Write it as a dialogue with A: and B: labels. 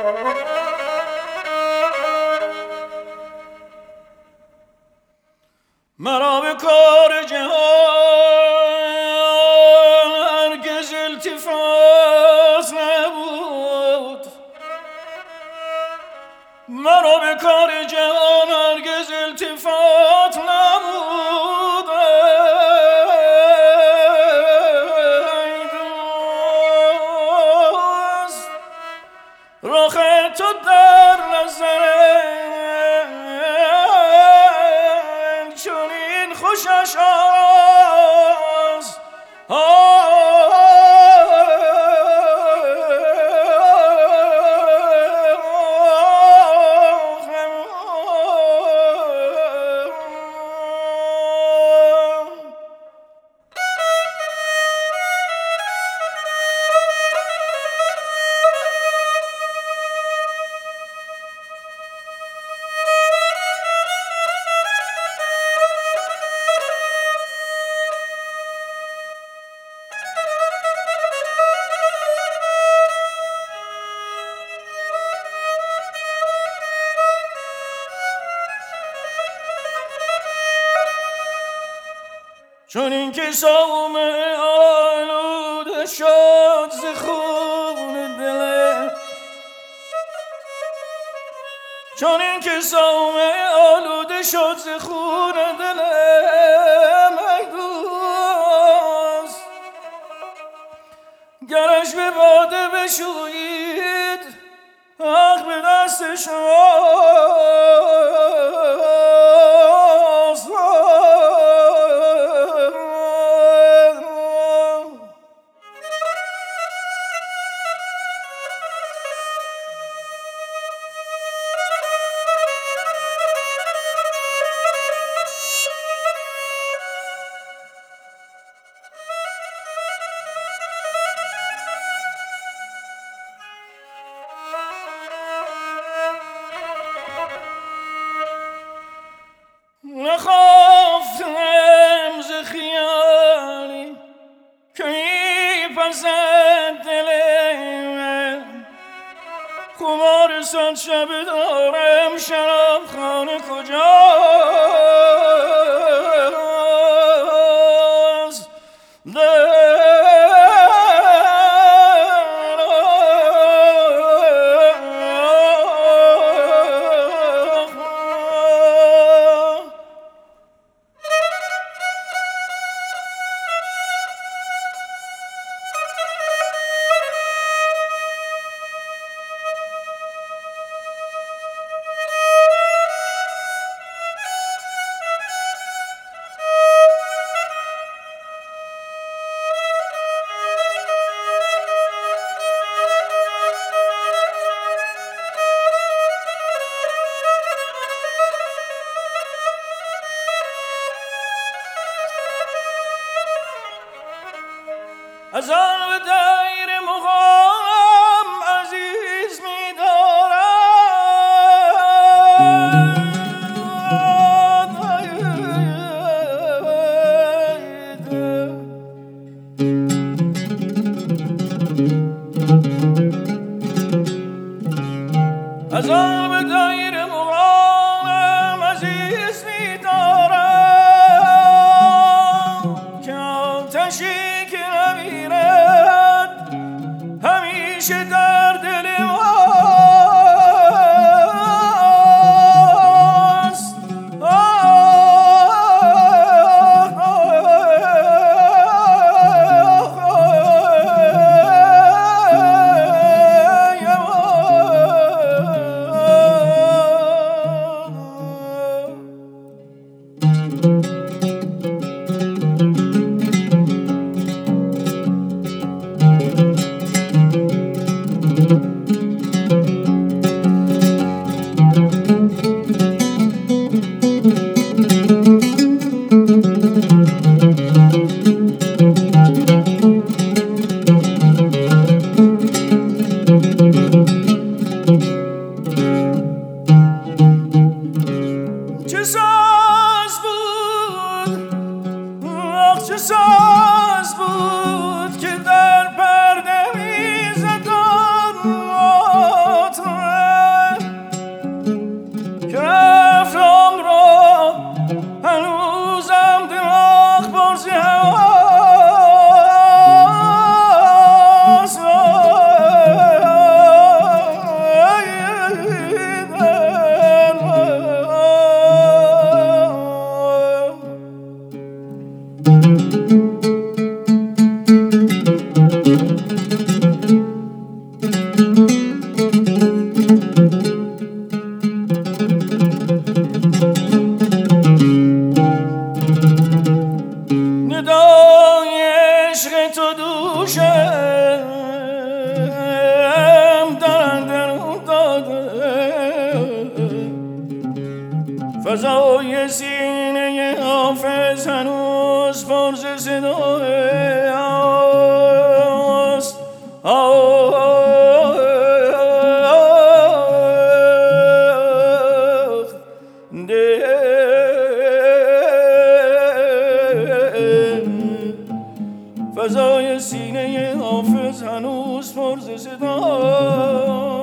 A: مرا به کار جهان هرگز التفات نبود، مرا به کار جهان هرگز التفات نبود. ای دوست، رخ تو در نظرم چنین خوشش است. چون این که صومعه آلوده شد ز خون دلم، چون این که صومعه آلوده شد ز خون دلم، ای دوست گرش به باده بشویید حق به دست شماست. نخوافتم ز خیالی که میپزد دل من، خمار صد شب دارم شراب خانه کجاست. از آن به دایر مقام عزیز می دارد، از آن به دایر مقام عزیز می دارد که آتشی همیشه در دل ماست. فضای سینه حافظ هنوز پر ز صدای است. فضای سینه حافظ هنوز پر ز صدای